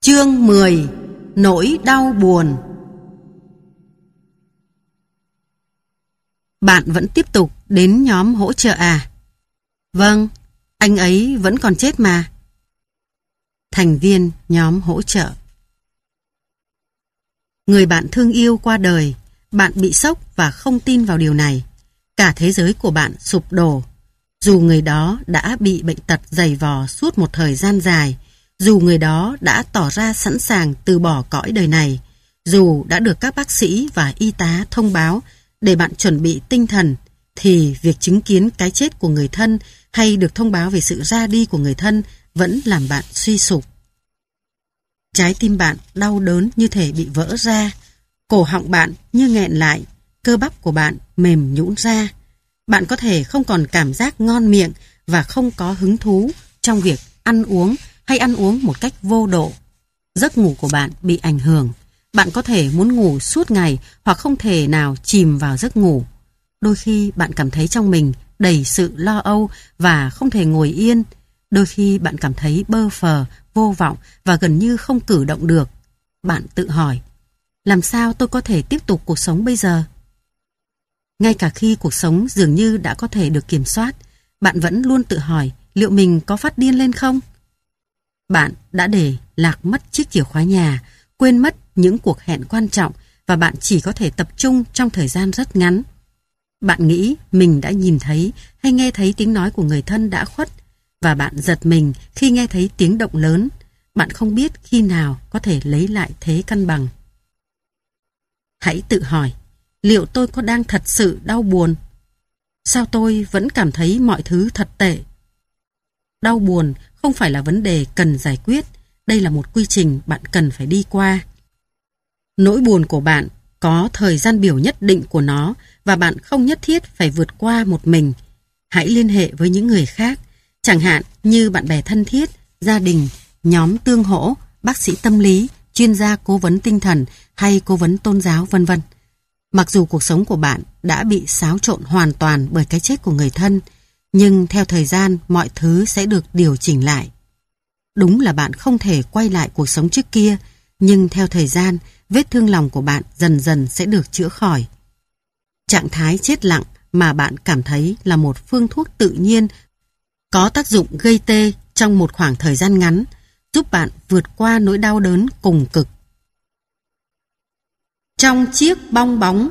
Chương 10: Nỗi đau buồn. Bạn vẫn tiếp tục đến nhóm hỗ trợ à? Vâng, anh ấy vẫn còn chết mà. Thành viên nhóm hỗ trợ. Người bạn thương yêu qua đời, bạn bị sốc và không tin vào điều này. Cả thế giới của bạn sụp đổ. Dù người đó đã bị bệnh tật dày vò suốt một thời gian dài, dù người đó đã tỏ ra sẵn sàng từ bỏ cõi đời này, dù đã được các bác sĩ và y tá thông báo để bạn chuẩn bị tinh thần, thì việc chứng kiến cái chết của người thân hay được thông báo về sự ra đi của người thân vẫn làm bạn suy sụp. Trái tim bạn đau đớn như thể bị vỡ ra, cổ họng bạn như nghẹn lại, cơ bắp của bạn mềm nhũn ra. Bạn có thể không còn cảm giác ngon miệng và không có hứng thú trong việc ăn uống hay ăn uống một cách vô độ. Giấc ngủ của bạn bị ảnh hưởng. Bạn có thể muốn ngủ suốt ngày hoặc không thể nào chìm vào giấc ngủ. Đôi khi bạn cảm thấy trong mình đầy sự lo âu và không thể ngồi yên. Đôi khi bạn cảm thấy bơ phờ, vô vọng và gần như không cử động được. Bạn tự hỏi, làm sao tôi có thể tiếp tục cuộc sống bây giờ? Ngay cả khi cuộc sống dường như đã có thể được kiểm soát, bạn vẫn luôn tự hỏi liệu mình có phát điên lên không? Bạn đã để lạc mất chiếc chìa khóa nhà, quên mất những cuộc hẹn quan trọng và bạn chỉ có thể tập trung trong thời gian rất ngắn. Bạn nghĩ mình đã nhìn thấy hay nghe thấy tiếng nói của người thân đã khuất và bạn giật mình khi nghe thấy tiếng động lớn. Bạn không biết khi nào có thể lấy lại thế cân bằng. Hãy tự hỏi, liệu tôi có đang thật sự đau buồn? Sao tôi vẫn cảm thấy mọi thứ thật tệ? Đau buồn không phải là vấn đề cần giải quyết, đây là một quy trình bạn cần phải đi qua. Nỗi buồn của bạn có thời gian biểu nhất định của nó và bạn không nhất thiết phải vượt qua một mình. Hãy liên hệ với những người khác, chẳng hạn như bạn bè thân thiết, gia đình, nhóm tương hỗ, bác sĩ tâm lý, chuyên gia cố vấn tinh thần hay cố vấn tôn giáo vân vân. Mặc dù cuộc sống của bạn đã bị xáo trộn hoàn toàn bởi cái chết của người thân, nhưng theo thời gian mọi thứ sẽ được điều chỉnh lại. Đúng là bạn không thể quay lại cuộc sống trước kia, nhưng theo thời gian, vết thương lòng của bạn dần dần sẽ được chữa khỏi. Trạng thái chết lặng mà bạn cảm thấy là một phương thuốc tự nhiên có tác dụng gây tê trong một khoảng thời gian ngắn, giúp bạn vượt qua nỗi đau đớn cùng cực. Trong chiếc bong bóng.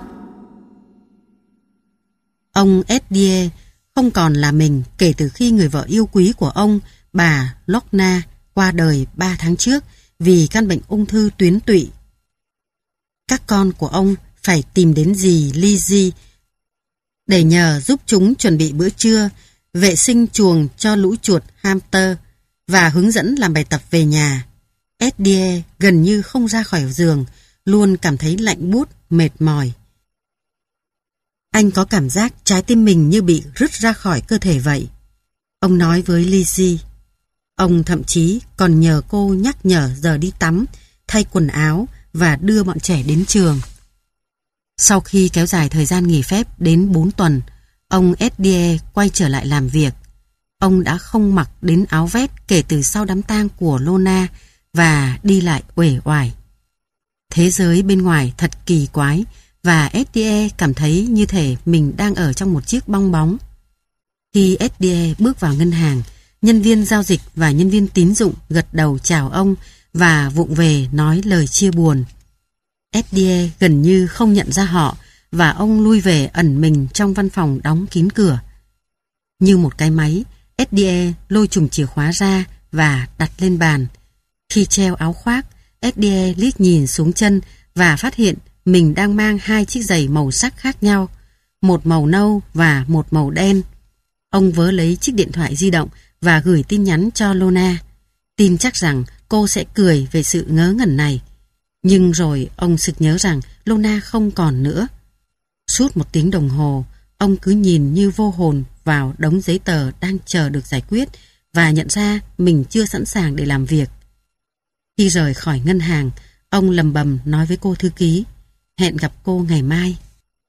Ông Eddie không còn là mình kể từ khi người vợ yêu quý của ông, bà Lorna, qua đời 3 tháng trước vì căn bệnh ung thư tuyến tụy. Các con của ông phải tìm đến dì Lizzie để nhờ giúp chúng chuẩn bị bữa trưa, vệ sinh chuồng cho lũ chuột hamster và hướng dẫn làm bài tập về nhà. Eddie gần như không ra khỏi giường, luôn cảm thấy lạnh buốt, mệt mỏi. Anh có cảm giác trái tim mình như bị rứt ra khỏi cơ thể vậy. Ông nói với Lizzie. Ông thậm chí còn nhờ cô nhắc nhở giờ đi tắm, thay quần áo và đưa bọn trẻ đến trường. Sau khi kéo dài thời gian nghỉ phép đến 4 tuần, ông Eddie quay trở lại làm việc. Ông đã không mặc đến áo vest kể từ sau đám tang của Lorna và đi lại uể oải. Thế giới bên ngoài thật kỳ quái và Eddie cảm thấy như thể mình đang ở trong một chiếc bong bóng. Khi Eddie bước vào ngân hàng, nhân viên giao dịch và nhân viên tín dụng gật đầu chào ông và vụng về nói lời chia buồn. Eddie gần như không nhận ra họ và ông lui về ẩn mình trong văn phòng đóng kín cửa. Như một cái máy, Eddie lôi chùm chìa khóa ra và đặt lên bàn. Khi treo áo khoác, Eddie liếc nhìn xuống chân và phát hiện mình đang mang 2 chiếc giày màu sắc khác nhau, một màu nâu và một màu đen. Ông vớ lấy chiếc điện thoại di động và gửi tin nhắn cho Lorna, tin chắc rằng cô sẽ cười về sự ngớ ngẩn này. Nhưng rồi ông sực nhớ rằng Lorna không còn nữa. Suốt 1 tiếng đồng hồ, ông cứ nhìn như vô hồn vào đống giấy tờ đang chờ được giải quyết và nhận ra mình chưa sẵn sàng để làm việc. Khi rời khỏi ngân hàng, ông lầm bầm nói với cô thư ký, hẹn gặp cô ngày mai.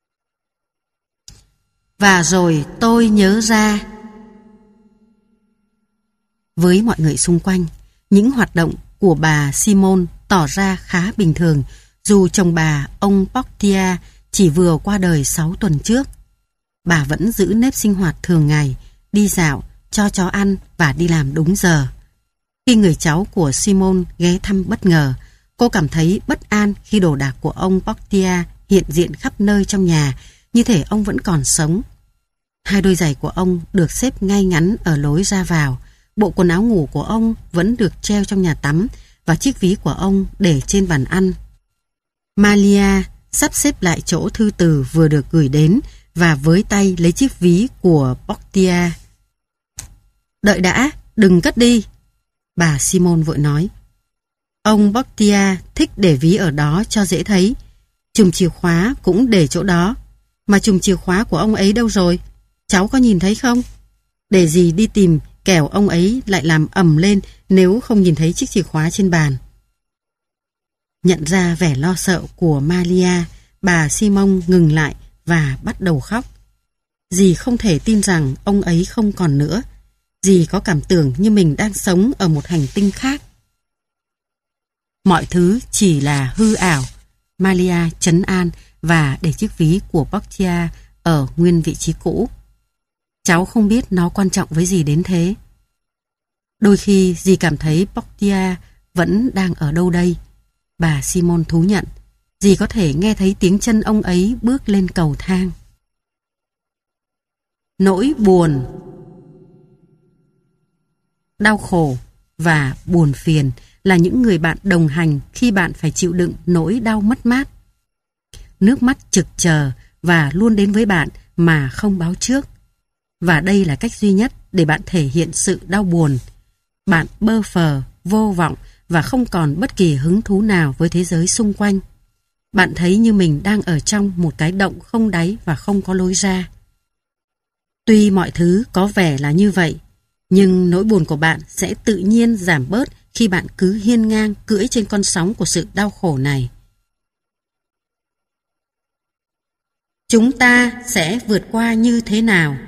Và rồi tôi nhớ ra. Với mọi người xung quanh, những hoạt động của bà Simone tỏ ra khá bình thường, dù chồng bà, ông Portia, chỉ vừa qua đời 6 tuần trước. Bà vẫn giữ nếp sinh hoạt thường ngày, đi dạo, cho chó ăn và đi làm đúng giờ. Khi người cháu của Simone ghé thăm bất ngờ, cô cảm thấy bất an khi đồ đạc của ông Portia hiện diện khắp nơi trong nhà, như thể ông vẫn còn sống. 2 đôi giày của ông được xếp ngay ngắn ở lối ra vào, bộ quần áo ngủ của ông vẫn được treo trong nhà tắm và chiếc ví của ông để trên bàn ăn. Malia sắp xếp lại chỗ thư từ vừa được gửi đến và với tay lấy chiếc ví của Portia. Đợi đã, đừng cất đi, bà Simone vội nói. Ông Portia thích để ví ở đó cho dễ thấy. Chùm chìa khóa cũng để chỗ đó. Mà chùm chìa khóa của ông ấy đâu rồi? Cháu có nhìn thấy không? Để gì đi tìm, kẻo ông ấy lại làm ầm lên nếu không nhìn thấy chiếc chìa khóa trên bàn. Nhận ra vẻ lo sợ của Malia, bà Simone ngừng lại và bắt đầu khóc. Dì không thể tin rằng ông ấy không còn nữa. Dì có cảm tưởng như mình đang sống ở một hành tinh khác. Mọi thứ chỉ là hư ảo. Malia trấn an và để chiếc ví của Portia ở nguyên vị trí cũ. Cháu không biết nó quan trọng với dì đến thế. Đôi khi dì cảm thấy Portia vẫn đang ở đâu đây. Bà Simone thú nhận, dì có thể nghe thấy tiếng chân ông ấy bước lên cầu thang. Nỗi buồn, đau khổ và buồn phiền là những người bạn đồng hành khi bạn phải chịu đựng nỗi đau mất mát. Nước mắt trực chờ và luôn đến với bạn mà không báo trước. Và đây là cách duy nhất để bạn thể hiện sự đau buồn. Bạn bơ phờ, vô vọng và không còn bất kỳ hứng thú nào với thế giới xung quanh. Bạn thấy như mình đang ở trong một cái động không đáy và không có lối ra. Tuy mọi thứ có vẻ là như vậy, nhưng nỗi buồn của bạn sẽ tự nhiên giảm bớt khi bạn cứ hiên ngang cưỡi trên con sóng của sự đau khổ này. Chúng ta sẽ vượt qua như thế nào?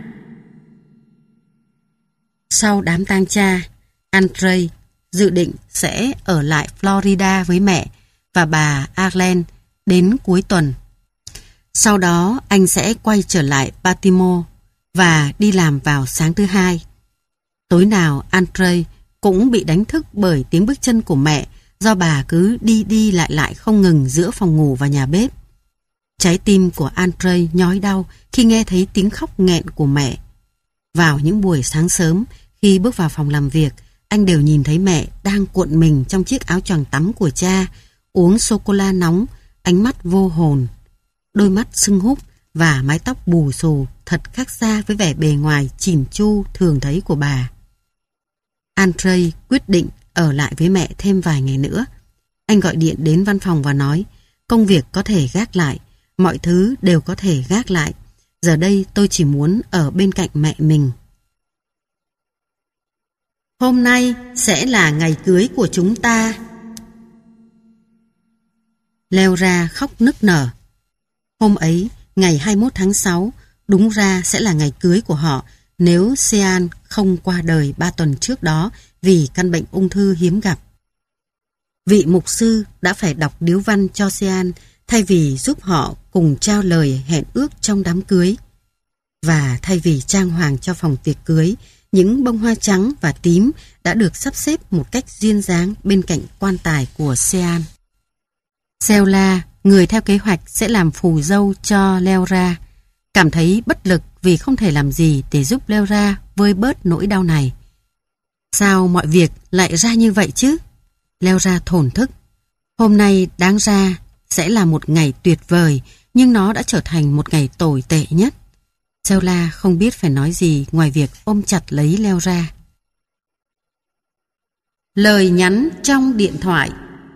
Sau đám tang cha, Andrei dự định sẽ ở lại Florida với mẹ và bà Arlene đến cuối tuần. Sau đó anh sẽ quay trở lại Baltimore và đi làm vào sáng thứ Hai. Tối nào Andrei cũng bị đánh thức bởi tiếng bước chân của mẹ do bà cứ đi đi lại lại không ngừng giữa phòng ngủ và nhà bếp. Trái tim của Andrei nhói đau khi nghe thấy tiếng khóc nghẹn của mẹ. Vào những buổi sáng sớm, khi bước vào phòng làm việc, anh đều nhìn thấy mẹ đang cuộn mình trong chiếc áo choàng tắm của cha, uống sô-cô-la nóng, ánh mắt vô hồn. Đôi mắt sưng húp và mái tóc bù xù thật khác xa với vẻ bề ngoài chỉn chu thường thấy của bà. Andrei quyết định ở lại với mẹ thêm vài ngày nữa. Anh gọi điện đến văn phòng và nói, công việc có thể gác lại, mọi thứ đều có thể gác lại. Giờ đây tôi chỉ muốn ở bên cạnh mẹ mình. Hôm nay sẽ là ngày cưới của chúng ta. Laura khóc nức nở. Hôm ấy, ngày 21 tháng 6, đúng ra sẽ là ngày cưới của họ nếu Sean không qua đời 3 tuần trước đó vì căn bệnh ung thư hiếm gặp. Vị mục sư đã phải đọc điếu văn cho Sean thay vì giúp họ cùng trao lời hẹn ước trong đám cưới. Và thay vì trang hoàng cho phòng tiệc cưới, những bông hoa trắng và tím đã được sắp xếp một cách duyên dáng bên cạnh quan tài của Sean. Sheila, người theo kế hoạch sẽ làm phù dâu cho Laura, cảm thấy bất lực vì không thể làm gì để giúp Laura vơi bớt nỗi đau này. Sao mọi việc lại ra như vậy chứ? Laura thổn thức. Hôm nay đáng ra sẽ là một ngày tuyệt vời, nhưng nó đã trở thành một ngày tồi tệ nhất. Sheila không biết phải nói gì ngoài việc ôm chặt lấy Laura. Lời nhắn trong điện thoại.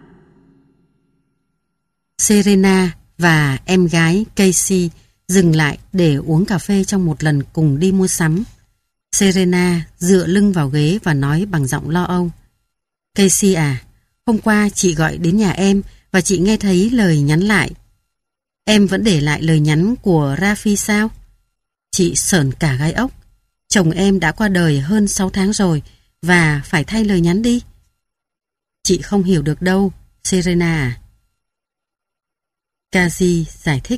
Serena và em gái Casey dừng lại để uống cà phê trong một lần cùng đi mua sắm. Serena dựa lưng vào ghế và nói bằng giọng lo âu. Casey à, hôm qua chị gọi đến nhà em và chị nghe thấy lời nhắn lại. Em vẫn để lại lời nhắn của Rafi sao? Chị sởn cả gai ốc. Chồng em đã qua đời hơn 6 tháng rồi và phải thay lời nhắn đi. Chị không hiểu được đâu, Serena à. Kazi giải thích.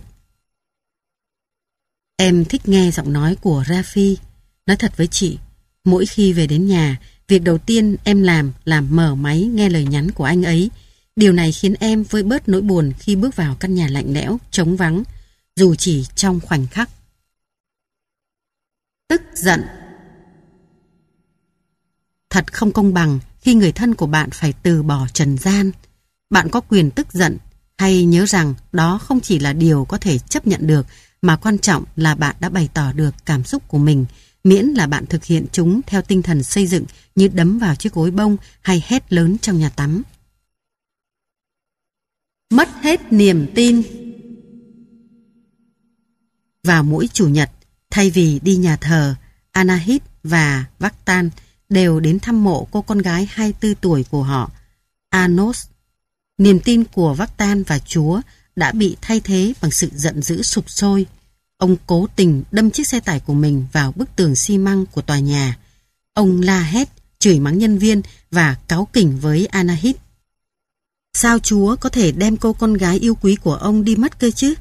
Em thích nghe giọng nói của Rafi. Nói thật với chị, mỗi khi về đến nhà, việc đầu tiên em làm là mở máy nghe lời nhắn của anh ấy. Điều này khiến em vơi bớt nỗi buồn khi bước vào căn nhà lạnh lẽo, trống vắng, dù chỉ trong khoảnh khắc. Tức giận. Thật không công bằng khi người thân của bạn phải từ bỏ trần gian. Bạn có quyền tức giận, hay nhớ rằng đó không chỉ là điều có thể chấp nhận được, mà quan trọng là bạn đã bày tỏ được cảm xúc của mình, miễn là bạn thực hiện chúng theo tinh thần xây dựng như đấm vào chiếc gối bông hay hét lớn trong nhà tắm. Mất hết niềm tin. Vào mỗi chủ nhật, thay vì đi nhà thờ, Anahit và Vaktan đều đến thăm mộ cô con gái 24 tuổi của họ, Anos. Niềm tin của Vaktan và Chúa đã bị thay thế bằng sự giận dữ sục sôi. Ông cố tình đâm chiếc xe tải của mình vào bức tường xi măng của tòa nhà. Ông la hét, chửi mắng nhân viên và cáu kỉnh với Anahit. Sao Chúa có thể đem cô con gái yêu quý của ông đi mất cơ chứ?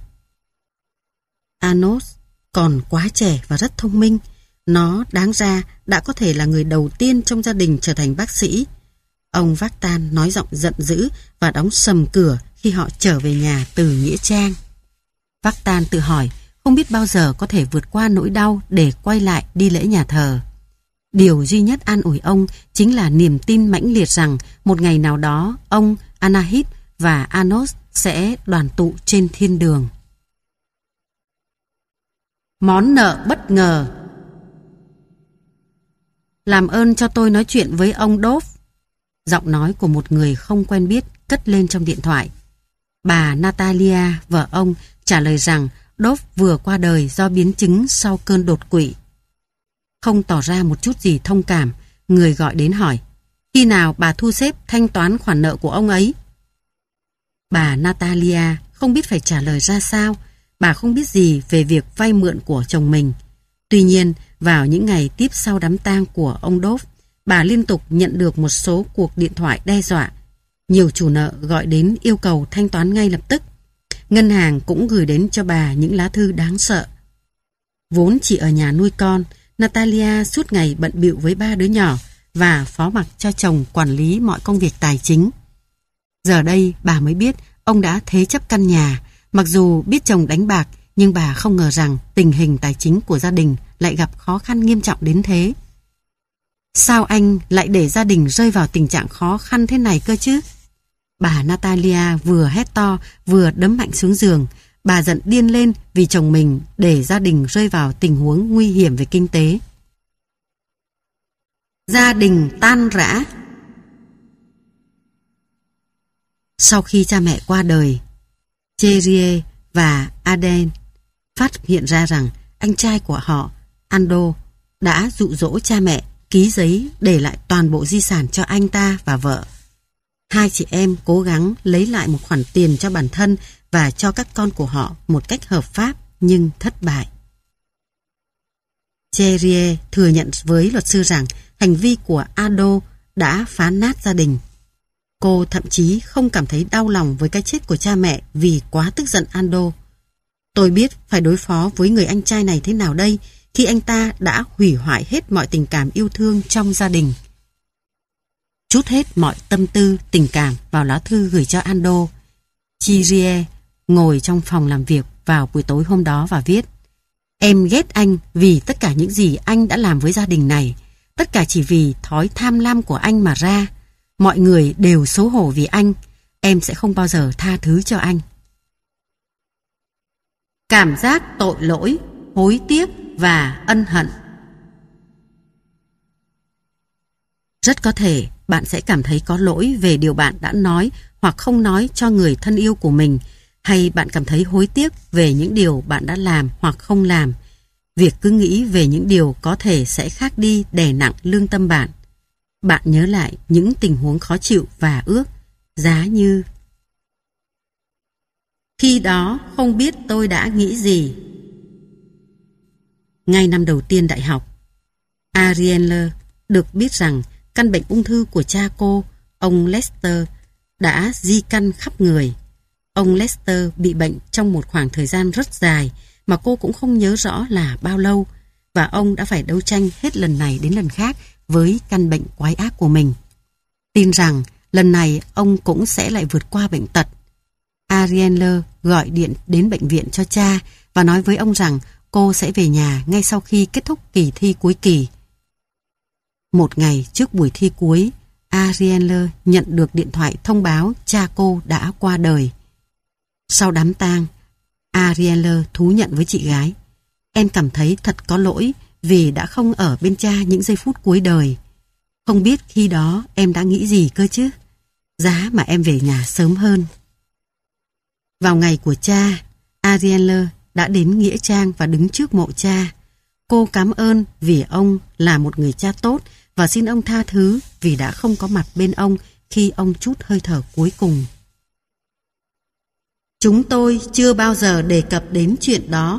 Anos còn quá trẻ và rất thông minh. Nó đáng ra đã có thể là người đầu tiên trong gia đình trở thành bác sĩ. Ông Vaktan nói giọng giận dữ và đóng sầm cửa khi họ trở về nhà từ nghĩa trang. Vaktan tự hỏi không biết bao giờ có thể vượt qua nỗi đau để quay lại đi lễ nhà thờ. Điều duy nhất an ủi ông chính là niềm tin mãnh liệt rằng một ngày nào đó ông, Anahit và Anos sẽ đoàn tụ trên thiên đường. Món nợ bất ngờ. Làm ơn cho tôi nói chuyện với ông Dove. Giọng nói của một người không quen biết cất lên trong điện thoại. Bà Natalia, vợ ông, trả lời rằng Dove vừa qua đời do biến chứng sau cơn đột quỵ. Không tỏ ra một chút gì thông cảm, người gọi đến hỏi, khi nào bà thu xếp thanh toán khoản nợ của ông ấy? Bà Natalia không biết phải trả lời ra sao. Bà không biết gì về việc vay mượn của chồng mình. Tuy nhiên, vào những ngày tiếp sau đám tang của ông Dove, bà liên tục nhận được một số cuộc điện thoại đe dọa. Nhiều chủ nợ gọi đến yêu cầu thanh toán ngay lập tức. Ngân hàng cũng gửi đến cho bà những lá thư đáng sợ. Vốn chỉ ở nhà nuôi con, Natalia suốt ngày bận bịu với 3 đứa nhỏ và phó mặc cho chồng quản lý mọi công việc tài chính. Giờ đây bà mới biết ông đã thế chấp căn nhà. Mặc dù biết chồng đánh bạc, nhưng bà không ngờ rằng tình hình tài chính của gia đình lại gặp khó khăn nghiêm trọng đến thế. Sao anh lại để gia đình rơi vào tình trạng khó khăn thế này cơ chứ? Bà Natalia vừa hét to vừa đấm mạnh xuống giường. Bà giận điên lên vì chồng mình để gia đình rơi vào tình huống nguy hiểm về kinh tế. Gia đình tan rã. Sau khi cha mẹ qua đời, Thierry và Aden phát hiện ra rằng anh trai của họ, Ando, đã dụ dỗ cha mẹ ký giấy để lại toàn bộ di sản cho anh ta và vợ. Hai chị em cố gắng lấy lại một khoản tiền cho bản thân và cho các con của họ một cách hợp pháp nhưng thất bại. Thierry thừa nhận với luật sư rằng hành vi của Ando đã phá nát gia đình. Cô thậm chí không cảm thấy đau lòng với cái chết của cha mẹ vì quá tức giận Ando. Tôi biết phải đối phó với người anh trai này thế nào đây khi anh ta đã hủy hoại hết mọi tình cảm yêu thương trong gia đình. Trút hết mọi tâm tư, tình cảm vào lá thư gửi cho Ando. Thierry ngồi trong phòng làm việc vào buổi tối hôm đó và viết: Em ghét anh vì tất cả những gì anh đã làm với gia đình này. Tất cả chỉ vì thói tham lam của anh mà ra. Mọi người đều xấu hổ vì anh. Em sẽ không bao giờ tha thứ cho anh. Cảm giác tội lỗi, hối tiếc và ân hận. Rất có thể bạn sẽ cảm thấy có lỗi về điều bạn đã nói hoặc không nói cho người thân yêu của mình, hay bạn cảm thấy hối tiếc về những điều bạn đã làm hoặc không làm. Việc cứ nghĩ về những điều có thể sẽ khác đi đè nặng lương tâm bạn. Bạn nhớ lại những tình huống khó chịu và ước, giá như: Khi đó không biết tôi đã nghĩ gì. Ngay năm đầu tiên đại học, Arielle được biết rằng căn bệnh ung thư của cha cô, ông Lester đã di căn khắp người. Ông Lester bị bệnh trong một khoảng thời gian rất dài mà cô cũng không nhớ rõ là bao lâu, và ông đã phải đấu tranh hết lần này đến lần khác với căn bệnh quái ác của mình. Tin rằng lần này ông cũng sẽ lại vượt qua bệnh tật. Arielle gọi điện đến bệnh viện cho cha và nói với ông rằng cô sẽ về nhà ngay sau khi kết thúc kỳ thi cuối kỳ. Một ngày trước buổi thi cuối, Arielle nhận được điện thoại thông báo cha cô đã qua đời. Sau đám tang, Arielle thú nhận với chị gái: "Em cảm thấy thật có lỗi vì đã không ở bên cha những giây phút cuối đời. Không biết khi đó em đã nghĩ gì cơ chứ. Giá mà em về nhà sớm hơn." Vào ngày của cha, Arielle đã đến nghĩa trang và đứng trước mộ cha. Cô cảm ơn vì ông là một người cha tốt và xin ông tha thứ vì đã không có mặt bên ông khi ông trút hơi thở cuối cùng. Chúng tôi chưa bao giờ đề cập đến chuyện đó.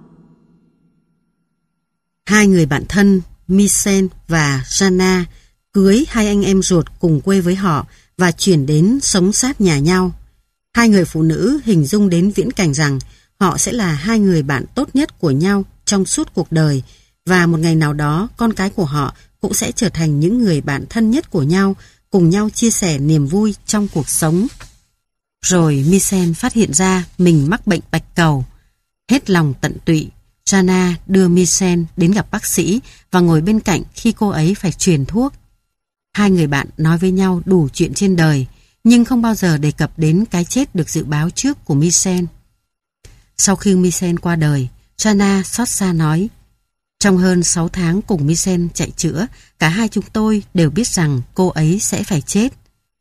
Hai người bạn thân Michel và Jana cưới hai anh em ruột cùng quê với họ và chuyển đến sống sát nhà nhau. Hai người phụ nữ hình dung đến viễn cảnh rằng họ sẽ là hai người bạn tốt nhất của nhau trong suốt cuộc đời, và một ngày nào đó con cái của họ cũng sẽ trở thành những người bạn thân nhất của nhau, cùng nhau chia sẻ niềm vui trong cuộc sống. Rồi Michel phát hiện ra mình mắc bệnh bạch cầu. Hết lòng tận tụy, Jana đưa Michel đến gặp bác sĩ và ngồi bên cạnh khi cô ấy phải truyền thuốc. Hai người bạn nói với nhau đủ chuyện trên đời, nhưng không bao giờ đề cập đến cái chết được dự báo trước của Michel. Sau khi Michel qua đời, Jana xót xa nói: "Trong hơn 6 tháng cùng Michel chạy chữa, cả hai chúng tôi đều biết rằng cô ấy sẽ phải chết.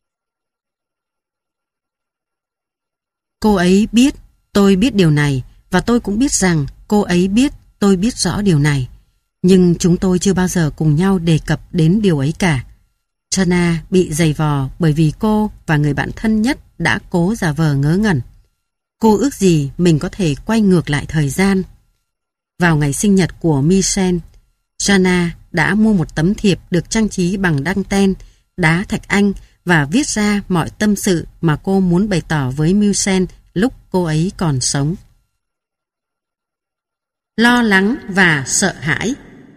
Cô ấy biết, tôi biết điều này, và tôi cũng biết rằng cô ấy biết, tôi biết rõ điều này. Nhưng chúng tôi chưa bao giờ cùng nhau đề cập đến điều ấy cả." Jana bị giày vò bởi vì cô và người bạn thân nhất đã cố giả vờ ngớ ngẩn. Cô ước gì mình có thể quay ngược lại thời gian. Vào ngày sinh nhật của Michel, Jana đã mua một tấm thiệp được trang trí bằng đăng ten, đá thạch anh và viết ra mọi tâm sự mà cô muốn bày tỏ với Michel lúc cô ấy còn sống. Lo lắng và sợ hãi.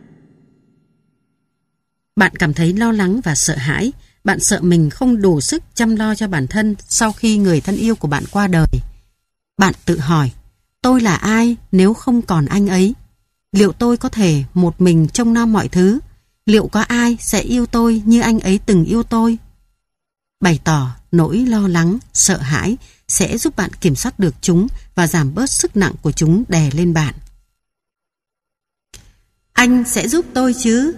Bạn cảm thấy lo lắng và sợ hãi. Bạn sợ mình không đủ sức chăm lo cho bản thân sau khi người thân yêu của bạn qua đời. Bạn tự hỏi: tôi là ai nếu không còn anh ấy? Liệu tôi có thể một mình trông nom mọi thứ? Liệu có ai sẽ yêu tôi như anh ấy từng yêu tôi? Bày tỏ nỗi lo lắng, sợ hãi sẽ giúp bạn kiểm soát được chúng và giảm bớt sức nặng của chúng đè lên bạn. Anh sẽ giúp tôi chứ?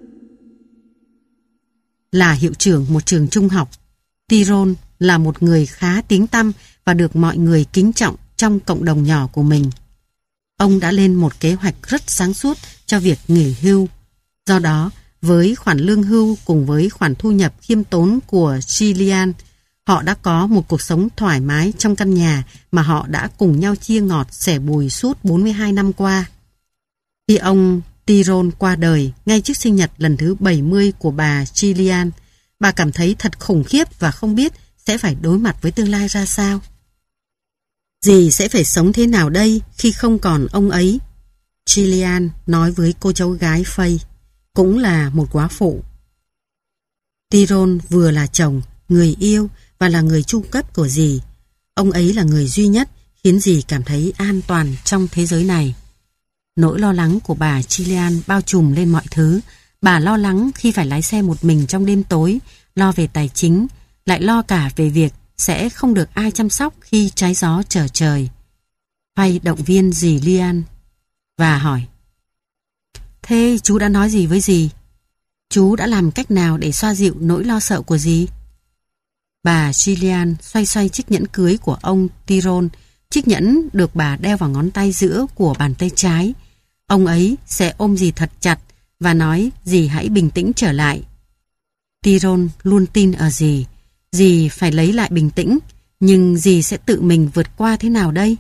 Là hiệu trưởng một trường trung học, Tyrone là một người khá tiếng tăm và được mọi người kính trọng trong cộng đồng nhỏ của mình. Ông đã lên một kế hoạch rất sáng suốt cho việc nghỉ hưu. Do đó, với khoản lương hưu cùng với khoản thu nhập khiêm tốn của Gillian, họ đã có một cuộc sống thoải mái trong căn nhà mà họ đã cùng nhau chia ngọt sẻ bùi suốt 42 năm qua. Khi ông Tyrone qua đời ngay trước sinh nhật lần thứ 70 của bà Gillian, bà cảm thấy thật khủng khiếp và không biết sẽ phải đối mặt với tương lai ra sao. Dì sẽ phải sống thế nào đây khi không còn ông ấy? Gillian nói với cô cháu gái Faye, cũng là một góa phụ. Tyrone vừa là chồng, người yêu và là người chu cấp của dì. Ông ấy là người duy nhất khiến dì cảm thấy an toàn trong thế giới này. Nỗi lo lắng của bà Gillian bao trùm lên mọi thứ. Bà lo lắng khi phải lái xe một mình trong đêm tối, lo về tài chính, lại lo cả về việc sẽ không được ai chăm sóc khi trái gió trở trời. Faye động viên dì Lian và hỏi: thế chú đã nói gì với dì? Chú đã làm cách nào để xoa dịu nỗi lo sợ của dì? Bà Gillian xoay xoay chiếc nhẫn cưới của ông Tyrone. Chiếc nhẫn được bà đeo vào ngón tay giữa của bàn tay trái. Ông ấy sẽ ôm dì thật chặt và nói dì hãy bình tĩnh trở lại. Tyrone luôn tin ở dì. Dì phải lấy lại bình tĩnh, nhưng dì sẽ tự mình vượt qua thế nào đây?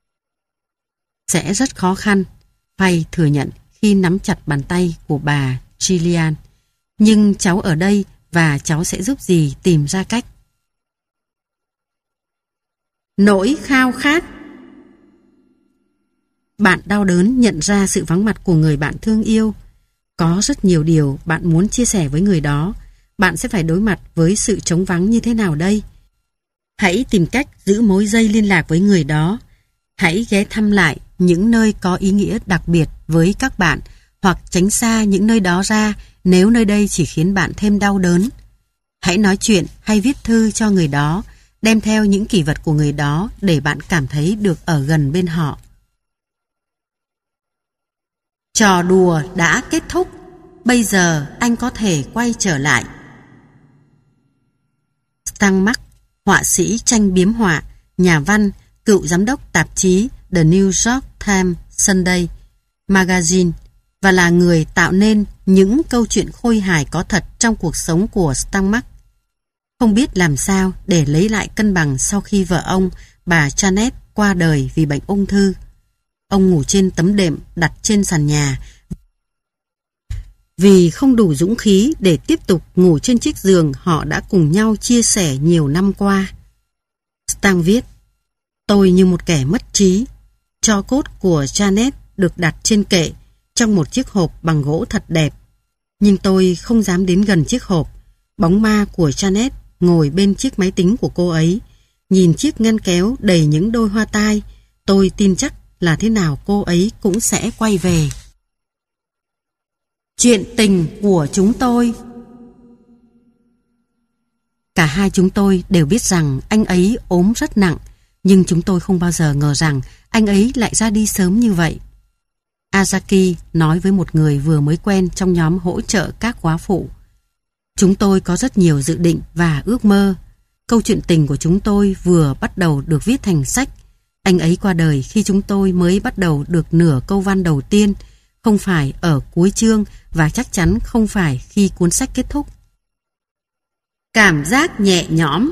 Sẽ rất khó khăn, Faye thừa nhận khi nắm chặt bàn tay của bà Gillian. Nhưng cháu ở đây và cháu sẽ giúp dì tìm ra cách. Nỗi khao khát. Bạn đau đớn nhận ra sự vắng mặt của người bạn thương yêu. Có rất nhiều điều bạn muốn chia sẻ với người đó. Bạn sẽ phải đối mặt với sự trống vắng như thế nào đây? Hãy tìm cách giữ mối dây liên lạc với người đó. Hãy ghé thăm lại những nơi có ý nghĩa đặc biệt với các bạn, hoặc tránh xa những nơi đó ra nếu nơi đây chỉ khiến bạn thêm đau đớn. Hãy nói chuyện hay viết thư cho người đó, đem theo những kỷ vật của người đó để bạn cảm thấy được ở gần bên họ. Trò đùa đã kết thúc, bây giờ anh có thể quay trở lại. Stan Mark, họa sĩ tranh biếm họa, nhà văn, cựu giám đốc tạp chí The New York Times Sunday Magazine và là người tạo nên những câu chuyện khôi hài có thật trong cuộc sống của Stan Mark. Không biết làm sao để lấy lại cân bằng sau khi vợ ông, bà Janet, qua đời vì bệnh ung thư. Ông ngủ trên tấm đệm đặt trên sàn nhà vì không đủ dũng khí để tiếp tục ngủ trên chiếc giường họ đã cùng nhau chia sẻ nhiều năm qua. Stan viết: Tôi như một kẻ mất trí. Tro cốt của Janet được đặt trên kệ trong một chiếc hộp bằng gỗ thật đẹp. Nhưng tôi không dám đến gần chiếc hộp. Bóng ma của Janet ngồi bên chiếc máy tính của cô ấy. Nhìn chiếc ngăn kéo đầy những đôi hoa tai, tôi tin chắc là thế nào cô ấy cũng sẽ quay về. Chuyện tình của chúng tôi. Cả hai chúng tôi đều biết rằng anh ấy ốm rất nặng, nhưng chúng tôi không bao giờ ngờ rằng anh ấy lại ra đi sớm như vậy. Azaki nói với một người vừa mới quen trong nhóm hỗ trợ các góa phụ. Chúng tôi có rất nhiều dự định và ước mơ. Câu chuyện tình của chúng tôi vừa bắt đầu được viết thành sách. Anh ấy qua đời khi chúng tôi mới bắt đầu được nửa câu văn đầu tiên, không phải ở cuối chương và chắc chắn không phải khi cuốn sách kết thúc. Cảm giác nhẹ nhõm.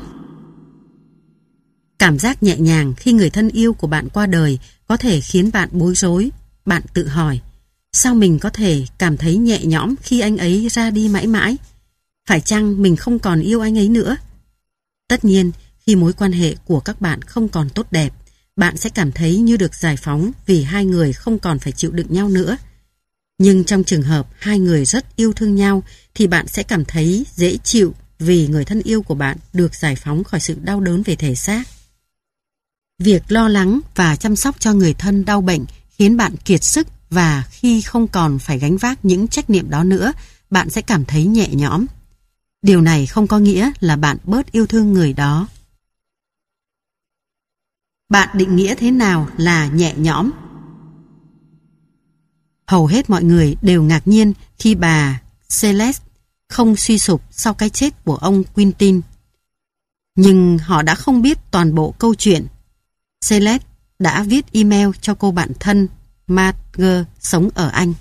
Cảm giác nhẹ nhàng khi người thân yêu của bạn qua đời có thể khiến bạn bối rối. Bạn tự hỏi, sao mình có thể cảm thấy nhẹ nhõm khi anh ấy ra đi mãi mãi? Phải chăng mình không còn yêu anh ấy nữa? Tất nhiên, khi mối quan hệ của các bạn không còn tốt đẹp, bạn sẽ cảm thấy như được giải phóng vì hai người không còn phải chịu đựng nhau nữa. Nhưng trong trường hợp hai người rất yêu thương nhau thì bạn sẽ cảm thấy dễ chịu vì người thân yêu của bạn được giải phóng khỏi sự đau đớn về thể xác. Việc lo lắng và chăm sóc cho người thân đau bệnh khiến bạn kiệt sức, và khi không còn phải gánh vác những trách nhiệm đó nữa, bạn sẽ cảm thấy nhẹ nhõm. Điều này không có nghĩa là bạn bớt yêu thương người đó. Bạn định nghĩa thế nào là nhẹ nhõm? Hầu hết mọi người đều ngạc nhiên khi bà Celeste không suy sụp sau cái chết của ông Quentin. Nhưng họ đã không biết toàn bộ câu chuyện. Celeste đã viết email cho cô bạn thân Marge sống ở Anh.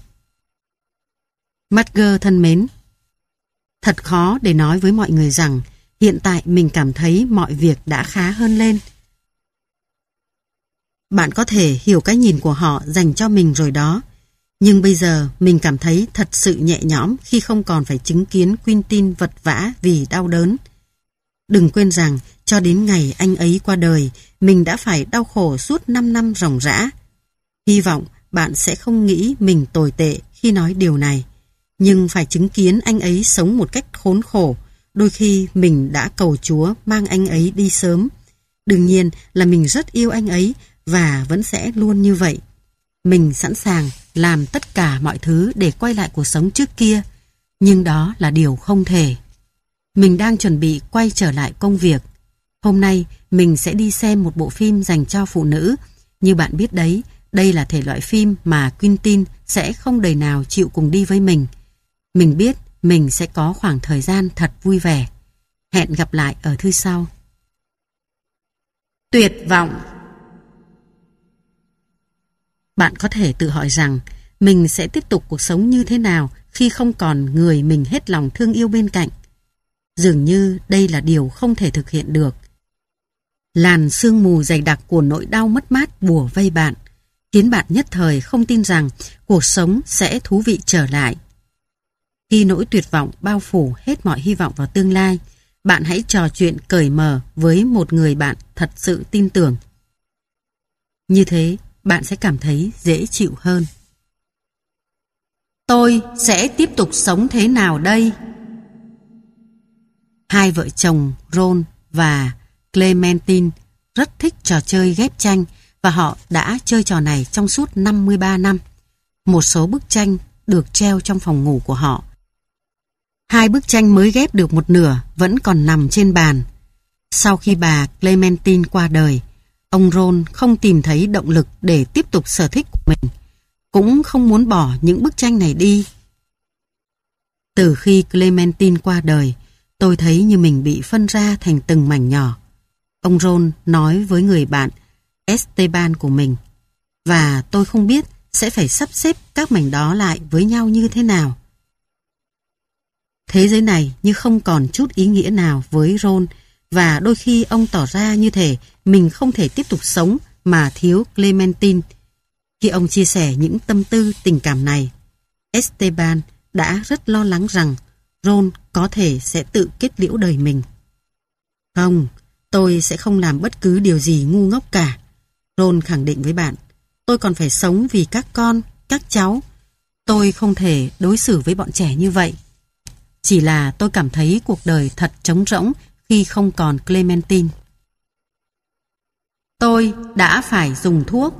Marge thân mến, thật khó để nói với mọi người rằng hiện tại mình cảm thấy mọi việc đã khá hơn lên. Bạn có thể hiểu cái nhìn của họ dành cho mình rồi đó. Nhưng bây giờ mình cảm thấy thật sự nhẹ nhõm khi không còn phải chứng kiến Quentin vật vã vì đau đớn. Đừng quên rằng cho đến ngày anh ấy qua đời, mình đã phải đau khổ suốt 5 năm ròng rã. Hy vọng bạn sẽ không nghĩ mình tồi tệ khi nói điều này. Nhưng phải chứng kiến anh ấy sống một cách khốn khổ, đôi khi mình đã cầu Chúa mang anh ấy đi sớm. Đương nhiên là mình rất yêu anh ấy và vẫn sẽ luôn như vậy. Mình sẵn sàng làm tất cả mọi thứ để quay lại cuộc sống trước kia, nhưng đó là điều không thể. Mình đang chuẩn bị quay trở lại công việc. Hôm nay mình sẽ đi xem một bộ phim dành cho phụ nữ. Như bạn biết đấy, đây là thể loại phim mà Quentin sẽ không đời nào chịu cùng đi với mình. Mình biết mình sẽ có khoảng thời gian thật vui vẻ. Hẹn gặp lại ở thư sau. Tuyệt vọng. Bạn có thể tự hỏi rằng mình sẽ tiếp tục cuộc sống như thế nào khi không còn người mình hết lòng thương yêu bên cạnh. Dường như đây là điều không thể thực hiện được. Làn sương mù dày đặc của nỗi đau mất mát bủa vây bạn, khiến bạn nhất thời không tin rằng cuộc sống sẽ thú vị trở lại. Khi nỗi tuyệt vọng bao phủ hết mọi hy vọng vào tương lai, bạn hãy trò chuyện cởi mở với một người bạn thật sự tin tưởng. Như thế, bạn sẽ cảm thấy dễ chịu hơn. Tôi sẽ tiếp tục sống thế nào đây? Hai vợ chồng Ron và Clementine rất thích trò chơi ghép tranh và họ đã chơi trò này trong suốt 53 năm. Một số bức tranh được treo trong phòng ngủ của họ. Hai bức tranh mới ghép được một nửa vẫn còn nằm trên bàn. Sau khi bà Clementine qua đời, ông Ron không tìm thấy động lực để tiếp tục sở thích của mình, cũng không muốn bỏ những bức tranh này đi. Từ khi Clementine qua đời, tôi thấy như mình bị phân ra thành từng mảnh nhỏ. Ông Ron nói với người bạn Esteban của mình, và tôi không biết sẽ phải sắp xếp các mảnh đó lại với nhau như thế nào. Thế giới này như không còn chút ý nghĩa nào với Ron, và đôi khi ông tỏ ra như thể mình không thể tiếp tục sống mà thiếu Clementine. Khi ông chia sẻ những tâm tư tình cảm này, Esteban đã rất lo lắng rằng Ron có thể sẽ tự kết liễu đời mình. Không, tôi sẽ không làm bất cứ điều gì ngu ngốc cả. Ron khẳng định với bạn, tôi còn phải sống vì các con, các cháu. Tôi không thể đối xử với bọn trẻ như vậy. Chỉ là tôi cảm thấy cuộc đời thật trống rỗng khi không còn Clementine. Tôi đã phải dùng thuốc.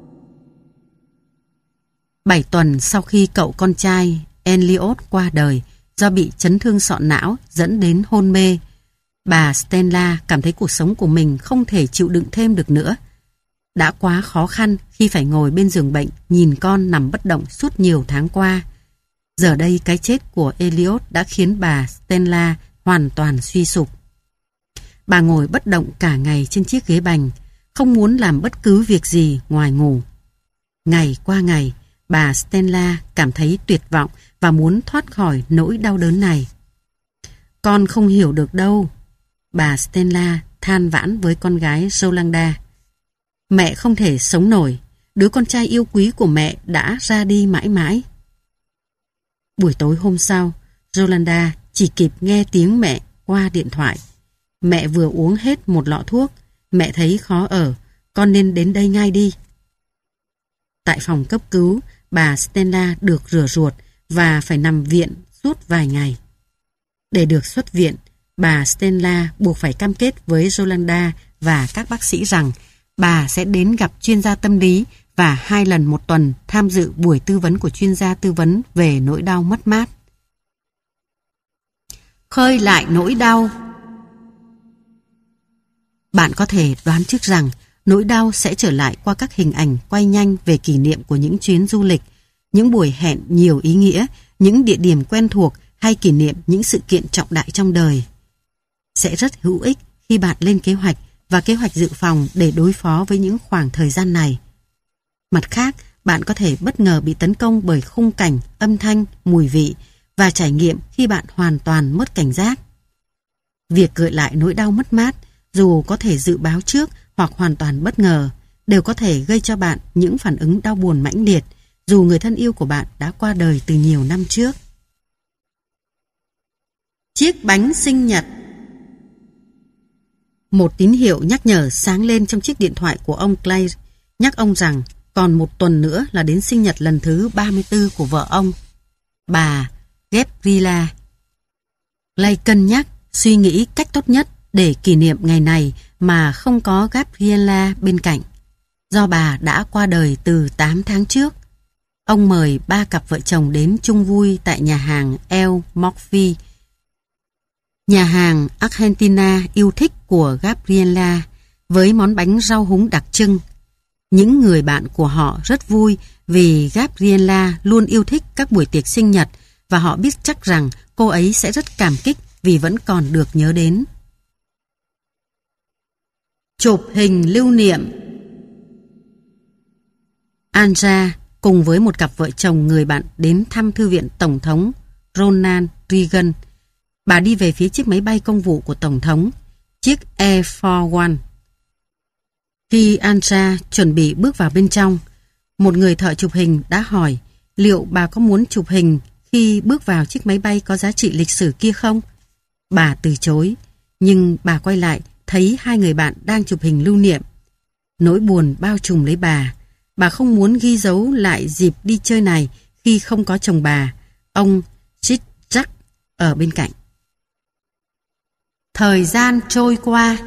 7 tuần sau khi cậu con trai Elliot qua đời do bị chấn thương sọ não dẫn đến hôn mê, bà Stella cảm thấy cuộc sống của mình không thể chịu đựng thêm được nữa. Đã quá khó khăn khi phải ngồi bên giường bệnh nhìn con nằm bất động suốt nhiều tháng qua. Giờ đây cái chết của Elliot đã khiến bà Stella hoàn toàn suy sụp. Bà ngồi bất động cả ngày trên chiếc ghế bành, không muốn làm bất cứ việc gì ngoài ngủ. Ngày qua ngày, bà Stella cảm thấy tuyệt vọng và muốn thoát khỏi nỗi đau đớn này. Con không hiểu được đâu, bà Stella than vãn với con gái Yolanda. Mẹ không thể sống nổi, đứa con trai yêu quý của mẹ đã ra đi mãi mãi. Buổi tối hôm sau, Yolanda chỉ kịp nghe tiếng mẹ qua điện thoại. Mẹ vừa uống hết một lọ thuốc, mẹ thấy khó ở, con nên đến đây ngay đi. Tại phòng cấp cứu, bà Stella được rửa ruột và phải nằm viện suốt vài ngày. Để được xuất viện, bà Stella buộc phải cam kết với Yolanda và các bác sĩ rằng bà sẽ đến gặp chuyên gia tâm lý và 2 lần một tuần tham dự buổi tư vấn của chuyên gia tư vấn về nỗi đau mất mát. Khơi lại nỗi đau. Bạn có thể đoán trước rằng nỗi đau sẽ trở lại qua các hình ảnh quay nhanh về kỷ niệm của những chuyến du lịch, những buổi hẹn nhiều ý nghĩa, những địa điểm quen thuộc hay kỷ niệm những sự kiện trọng đại trong đời. Sẽ rất hữu ích khi bạn lên kế hoạch và kế hoạch dự phòng để đối phó với những khoảng thời gian này. Mặt khác, bạn có thể bất ngờ bị tấn công bởi khung cảnh, âm thanh, mùi vị và trải nghiệm khi bạn hoàn toàn mất cảnh giác. Việc gợi lại nỗi đau mất mát, dù có thể dự báo trước hoặc hoàn toàn bất ngờ, đều có thể gây cho bạn những phản ứng đau buồn mãnh liệt, dù người thân yêu của bạn đã qua đời từ nhiều năm trước. Chiếc bánh sinh nhật. Một tín hiệu nhắc nhở sáng lên trong chiếc điện thoại của ông Clay, nhắc ông rằng còn một tuần nữa là đến sinh nhật lần thứ 34 của vợ ông, bà Gabriela. Clay cân nhắc, suy nghĩ cách tốt nhất để kỷ niệm ngày này mà không có Gabriela bên cạnh, do bà đã qua đời từ 8 tháng trước. Ông mời 3 cặp vợ chồng đến chung vui tại nhà hàng El Morphy, nhà hàng Argentina yêu thích của Gabriela, với món bánh rau húng đặc trưng. Những người bạn của họ rất vui vì Gabriela luôn yêu thích các buổi tiệc sinh nhật và họ biết chắc rằng cô ấy sẽ rất cảm kích vì vẫn còn được nhớ đến. Chụp hình lưu niệm. Anja cùng với một cặp vợ chồng người bạn đến thăm thư viện Tổng thống Ronald Reagan. Bà đi về phía chiếc máy bay công vụ của Tổng thống, chiếc Air Force One. Khi Anja chuẩn bị bước vào bên trong, một người thợ chụp hình đã hỏi liệu bà có muốn chụp hình khi bước vào chiếc máy bay có giá trị lịch sử kia không? Bà từ chối, nhưng bà quay lại thấy hai người bạn đang chụp hình lưu niệm. Nỗi buồn bao trùm lấy bà. Bà không muốn ghi dấu lại dịp đi chơi này khi không có chồng bà, ông Jack ở bên cạnh. Thời gian trôi qua.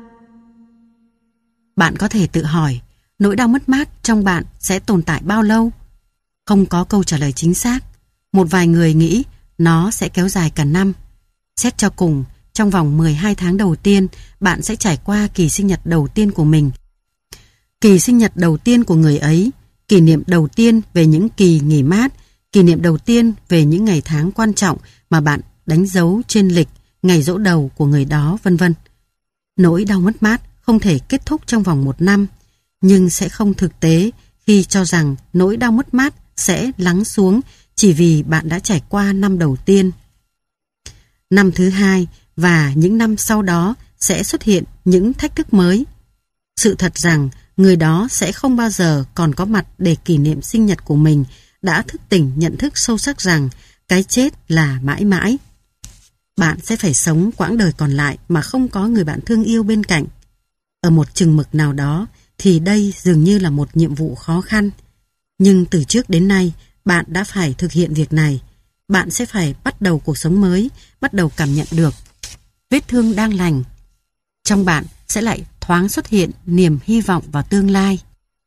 Bạn có thể tự hỏi, nỗi đau mất mát trong bạn sẽ tồn tại bao lâu? Không có câu trả lời chính xác. Một vài người nghĩ nó sẽ kéo dài cả năm. Xét cho cùng, trong vòng 12 tháng đầu tiên, bạn sẽ trải qua kỳ sinh nhật đầu tiên của mình. Kỳ sinh nhật đầu tiên của người ấy, kỷ niệm đầu tiên về những kỳ nghỉ mát, kỷ niệm đầu tiên về những ngày tháng quan trọng mà bạn đánh dấu trên lịch, ngày giỗ đầu của người đó, vân vân. Nỗi đau mất mát không thể kết thúc trong vòng 1 năm, nhưng sẽ không thực tế khi cho rằng nỗi đau mất mát sẽ lắng xuống chỉ vì bạn đã trải qua năm đầu tiên. Năm thứ hai và những năm sau đó sẽ xuất hiện những thách thức mới. Sự thật rằng người đó sẽ không bao giờ còn có mặt để kỷ niệm sinh nhật của mình đã thức tỉnh nhận thức sâu sắc rằng cái chết là mãi mãi. Bạn sẽ phải sống quãng đời còn lại mà không có người bạn thương yêu bên cạnh. Ở một chừng mực nào đó thì đây dường như là một nhiệm vụ khó khăn. Nhưng từ trước đến nay, bạn đã phải thực hiện việc này. Bạn sẽ phải bắt đầu cuộc sống mới, bắt đầu cảm nhận được vết thương đang lành. Trong bạn sẽ lại thoáng xuất hiện niềm hy vọng vào tương lai.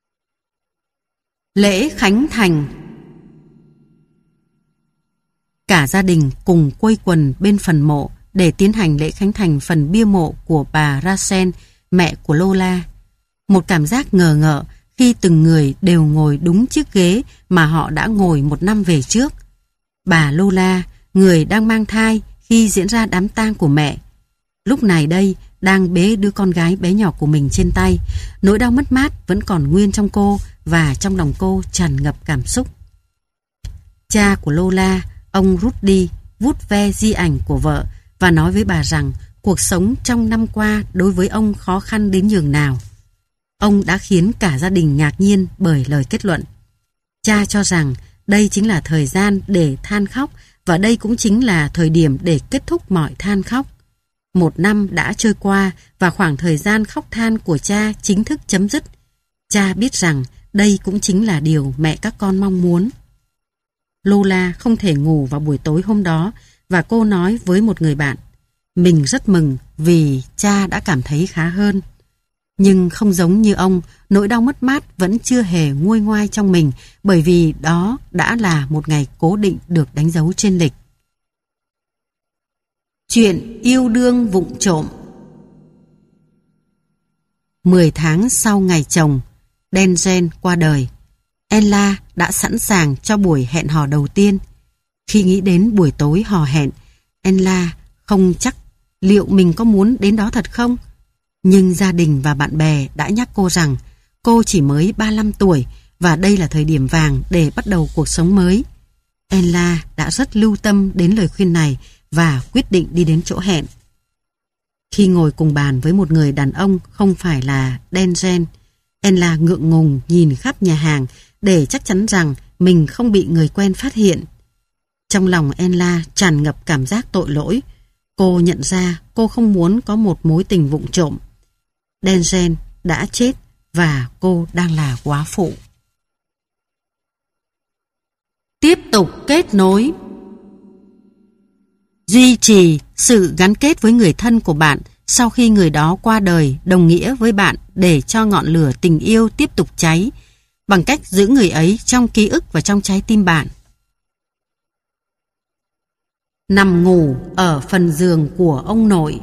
Lễ khánh thành. Cả gia đình cùng quây quần bên phần mộ để tiến hành lễ khánh thành phần bia mộ của bà Rachel, mẹ của Lola. Một cảm giác ngờ ngợ khi từng người đều ngồi đúng chiếc ghế mà họ đã ngồi 1 năm về trước. Bà Lola, người đang mang thai khi diễn ra đám tang của mẹ, lúc này đây đang bế đứa con gái bé nhỏ của mình trên tay. Nỗi đau mất mát vẫn còn nguyên trong cô và trong lòng cô tràn ngập cảm xúc. Cha của Lola, ông Rudy, vuốt ve di ảnh của vợ và nói với bà rằng cuộc sống trong năm qua đối với ông khó khăn đến nhường nào. Ông đã khiến cả gia đình ngạc nhiên bởi lời kết luận. Cha cho rằng đây chính là thời gian để than khóc và đây cũng chính là thời điểm để kết thúc mọi than khóc. 1 năm đã trôi qua và khoảng thời gian khóc than của cha chính thức chấm dứt. Cha biết rằng đây cũng chính là điều mẹ các con mong muốn. Lola không thể ngủ vào buổi tối hôm đó và cô nói với một người bạn, mình rất mừng vì cha đã cảm thấy khá hơn. Nhưng không giống như ông, nỗi đau mất mát vẫn chưa hề nguôi ngoai trong mình bởi vì đó đã là một ngày cố định được đánh dấu trên lịch. Chuyện yêu đương vụng trộm. 10 tháng sau ngày chồng, Denzel qua đời, Ella đã sẵn sàng cho buổi hẹn hò đầu tiên. Khi nghĩ đến buổi tối hò hẹn, Ella không chắc liệu mình có muốn đến đó thật không. Nhưng gia đình và bạn bè đã nhắc cô rằng cô chỉ mới 35 tuổi và đây là thời điểm vàng để bắt đầu cuộc sống mới. Ella đã rất lưu tâm đến lời khuyên này và quyết định đi đến chỗ hẹn. Khi ngồi cùng bàn với một người đàn ông không phải là Denzel, Ella ngượng ngùng nhìn khắp nhà hàng để chắc chắn rằng mình không bị người quen phát hiện. Trong lòng Ella tràn ngập cảm giác tội lỗi. Cô nhận ra cô không muốn có một mối tình vụng trộm. Denzel đã chết và cô đang là góa phụ. Tiếp tục kết nối. Duy trì sự gắn kết với người thân của bạn sau khi người đó qua đời đồng nghĩa với bạn để cho ngọn lửa tình yêu tiếp tục cháy bằng cách giữ người ấy trong ký ức và trong trái tim bạn. Nằm ngủ ở phần giường của ông nội.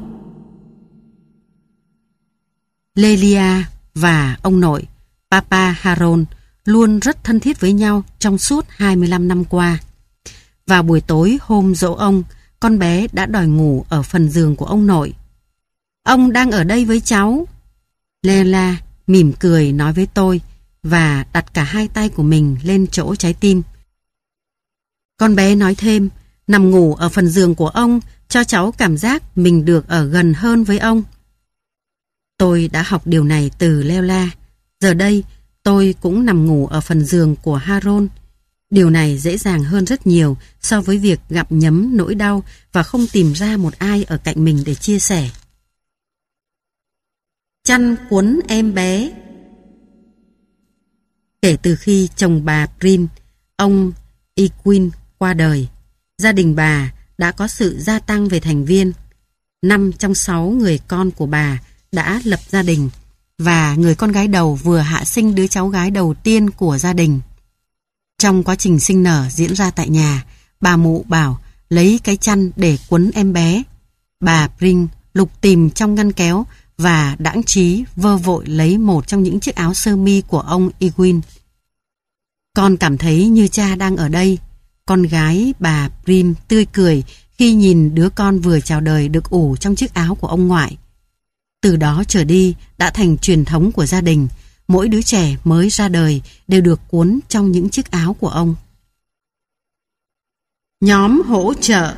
Lelia và ông nội, Papa Harold, luôn rất thân thiết với nhau trong suốt 25 năm qua. Vào buổi tối hôm giỗ ông, con bé đã đòi ngủ ở phần giường của ông nội. Ông đang ở đây với cháu. Leila mỉm cười nói với tôi và đặt cả hai tay của mình lên chỗ trái tim. Con bé nói thêm, nằm ngủ ở phần giường của ông cho cháu cảm giác mình được ở gần hơn với ông. Tôi đã học điều này từ Leila. Giờ đây tôi cũng nằm ngủ ở phần giường của Harold. Điều này dễ dàng hơn rất nhiều so với việc gặm nhấm nỗi đau và không tìm ra một ai ở cạnh mình để chia sẻ. Chăn cuốn em bé. Kể từ khi chồng bà Prin, ông Equin qua đời, gia đình bà đã có sự gia tăng về thành viên. 5 trong 6 người con của bà đã lập gia đình và người con gái đầu vừa hạ sinh đứa cháu gái đầu tiên của gia đình. Trong quá trình sinh nở diễn ra tại nhà, bà mụ bảo lấy cái chăn để quấn em bé. Bà Prin lục tìm trong ngăn kéo và đãng trí vơ vội lấy một trong những chiếc áo sơ mi của ông Equin. Con cảm thấy như cha đang ở đây. Con gái bà Prim tươi cười khi nhìn đứa con vừa chào đời được ủ trong chiếc áo của ông ngoại. Từ đó trở đi đã thành truyền thống của gia đình. Mỗi đứa trẻ mới ra đời đều được cuốn trong những chiếc áo của ông. Nhóm hỗ trợ.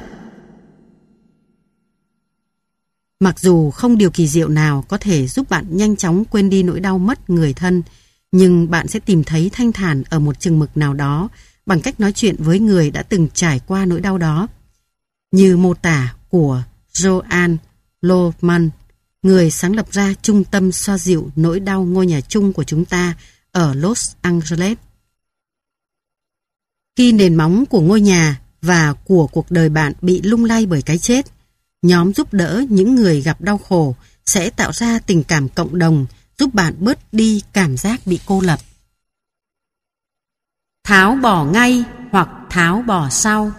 Mặc dù không điều kỳ diệu nào có thể giúp bạn nhanh chóng quên đi nỗi đau mất người thân, nhưng bạn sẽ tìm thấy thanh thản ở một chừng mực nào đó bằng cách nói chuyện với người đã từng trải qua nỗi đau đó. Như mô tả của Joan Lohman, người sáng lập ra trung tâm xoa dịu nỗi đau ngôi nhà chung của chúng ta ở Los Angeles. Khi nền móng của ngôi nhà và của cuộc đời bạn bị lung lay bởi cái chết, nhóm giúp đỡ những người gặp đau khổ sẽ tạo ra tình cảm cộng đồng, giúp bạn bớt đi cảm giác bị cô lập. Tháo bỏ ngay hoặc tháo bỏ sau.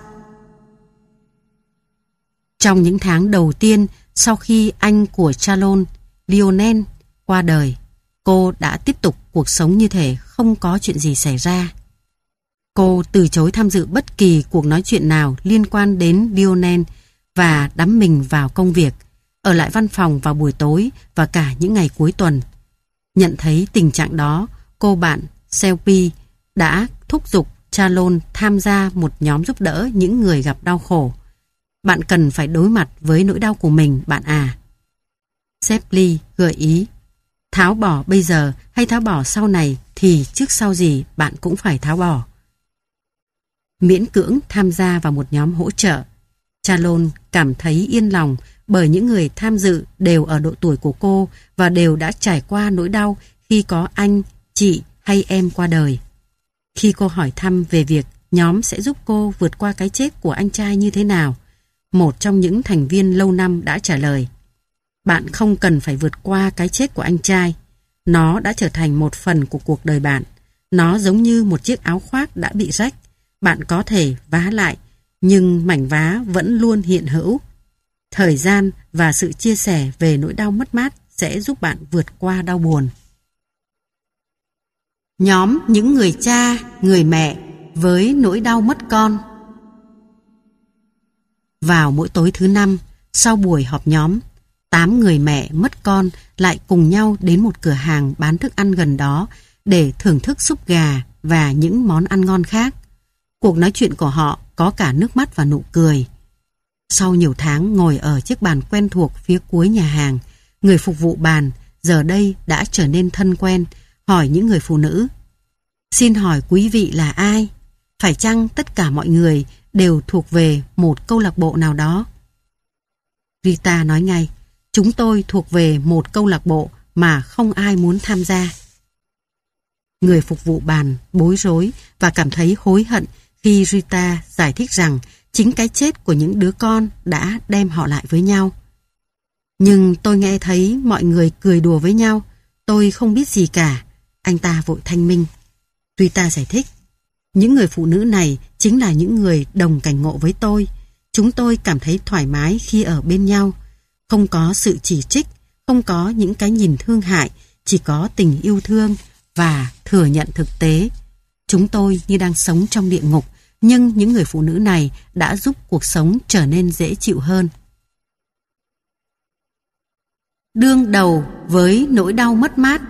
Trong những tháng đầu tiên sau khi anh của Chalon, Lionel, qua đời, cô đã tiếp tục cuộc sống như thể không có chuyện gì xảy ra. Cô từ chối tham dự bất kỳ cuộc nói chuyện nào liên quan đến Lionel và đắm mình vào công việc, ở lại văn phòng vào buổi tối và cả những ngày cuối tuần. Nhận thấy tình trạng đó, cô bạn Selby đã thúc giục Chalon tham gia một nhóm giúp đỡ những người gặp đau khổ. Bạn cần phải đối mặt với nỗi đau của mình, bạn à. Selby gợi ý, tháo bỏ bây giờ hay tháo bỏ sau này thì trước sau gì bạn cũng phải tháo bỏ. Miễn cưỡng tham gia vào một nhóm hỗ trợ, Chalon cảm thấy yên lòng bởi những người tham dự đều ở độ tuổi của cô và đều đã trải qua nỗi đau khi có anh, chị hay em qua đời. Khi cô hỏi thăm về việc nhóm sẽ giúp cô vượt qua cái chết của anh trai như thế nào, một trong những thành viên lâu năm đã trả lời, bạn không cần phải vượt qua cái chết của anh trai. Nó đã trở thành một phần của cuộc đời bạn. Nó giống như một chiếc áo khoác đã bị rách. Bạn có thể vá lại, nhưng mảnh vá vẫn luôn hiện hữu. Thời gian và sự chia sẻ về nỗi đau mất mát sẽ giúp bạn vượt qua đau buồn. Nhóm những người cha, người mẹ với nỗi đau mất con. Vào mỗi tối thứ Năm, sau buổi họp nhóm, 8 người mẹ mất con lại cùng nhau đến một cửa hàng bán thức ăn gần đó để thưởng thức súp gà và những món ăn ngon khác. Cuộc nói chuyện của họ có cả nước mắt và nụ cười. Sau nhiều tháng ngồi ở chiếc bàn quen thuộc phía cuối nhà hàng, người phục vụ bàn giờ đây đã trở nên thân quen, hỏi những người phụ nữ, xin hỏi quý vị là ai? Phải chăng tất cả mọi người đều thuộc về một câu lạc bộ nào đó? Rita nói ngay, chúng tôi thuộc về một câu lạc bộ mà không ai muốn tham gia. Người phục vụ bàn bối rối và cảm thấy hối hận khi Rita giải thích rằng chính cái chết của những đứa con đã đem họ lại với nhau. Nhưng tôi nghe thấy mọi người cười đùa với nhau, tôi không biết gì cả, anh ta vội thanh minh. Rita giải thích, những người phụ nữ này chính là những người đồng cảnh ngộ với tôi. Chúng tôi cảm thấy thoải mái khi ở bên nhau. Không có sự chỉ trích, không có những cái nhìn thương hại, chỉ có tình yêu thương và thừa nhận thực tế. Chúng tôi như đang sống trong địa ngục, nhưng những người phụ nữ này đã giúp cuộc sống trở nên dễ chịu hơn. Đương đầu với nỗi đau mất mát.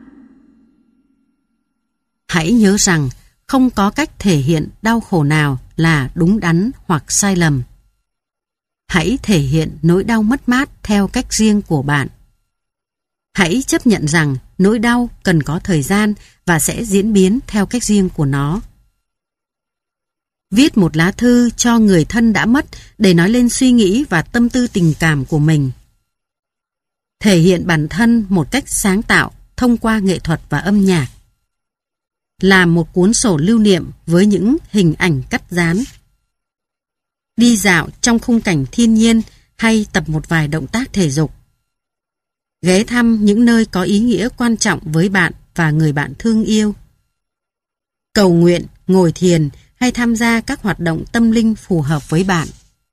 Hãy nhớ rằng không có cách thể hiện đau khổ nào là đúng đắn hoặc sai lầm. Hãy thể hiện nỗi đau mất mát theo cách riêng của bạn. Hãy chấp nhận rằng nỗi đau cần có thời gian và sẽ diễn biến theo cách riêng của nó. Viết một lá thư cho người thân đã mất để nói lên suy nghĩ và tâm tư tình cảm của mình. Thể hiện bản thân một cách sáng tạo thông qua nghệ thuật và âm nhạc. Làm một cuốn sổ lưu niệm với những hình ảnh cắt dán. Đi dạo trong khung cảnh thiên nhiên hay tập một vài động tác thể dục. Ghé thăm những nơi có ý nghĩa quan trọng với bạn và người bạn thương yêu. Cầu nguyện, ngồi thiền hay tham gia các hoạt động tâm linh phù hợp với bạn.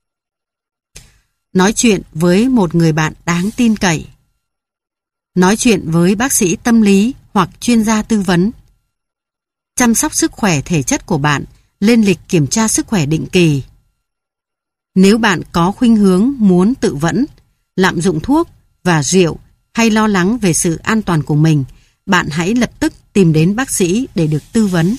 Nói chuyện với một người bạn đáng tin cậy. Nói chuyện với bác sĩ tâm lý hoặc chuyên gia tư vấn. Chăm sóc sức khỏe thể chất của bạn, lên lịch kiểm tra sức khỏe định kỳ. Nếu bạn có khuynh hướng muốn tự vẫn, lạm dụng thuốc và rượu hay lo lắng về sự an toàn của mình, bạn hãy lập tức tìm đến bác sĩ để được tư vấn.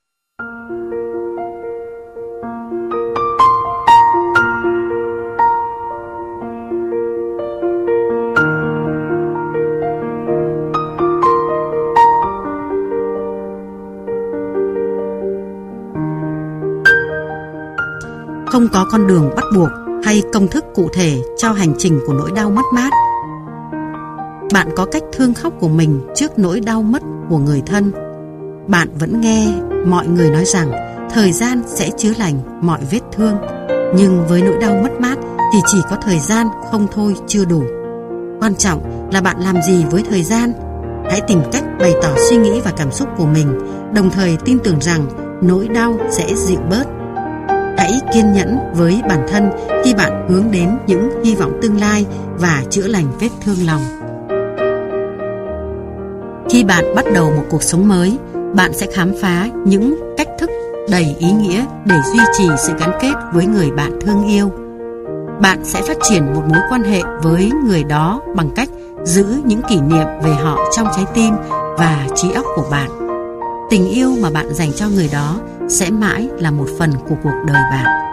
Không có con đường bắt buộc hay công thức cụ thể cho hành trình của nỗi đau mất mát. Bạn có cách thương khóc của mình trước nỗi đau mất của người thân. Bạn vẫn nghe mọi người nói rằng thời gian sẽ chữa lành mọi vết thương, nhưng với nỗi đau mất mát thì chỉ có thời gian không thôi chưa đủ. Quan trọng là bạn làm gì với thời gian. Hãy tìm cách bày tỏ suy nghĩ và cảm xúc của mình, đồng thời tin tưởng rằng nỗi đau sẽ dịu bớt. Hãy kiên nhẫn với bản thân khi bạn hướng đến những hy vọng tương lai và chữa lành vết thương lòng. Khi bạn bắt đầu một cuộc sống mới, bạn sẽ khám phá những cách thức đầy ý nghĩa để duy trì sự gắn kết với người bạn thương yêu. Bạn sẽ phát triển một mối quan hệ với người đó bằng cách giữ những kỷ niệm về họ trong trái tim và trí óc của bạn. Tình yêu mà bạn dành cho người đó sẽ mãi là một phần của cuộc đời bạn.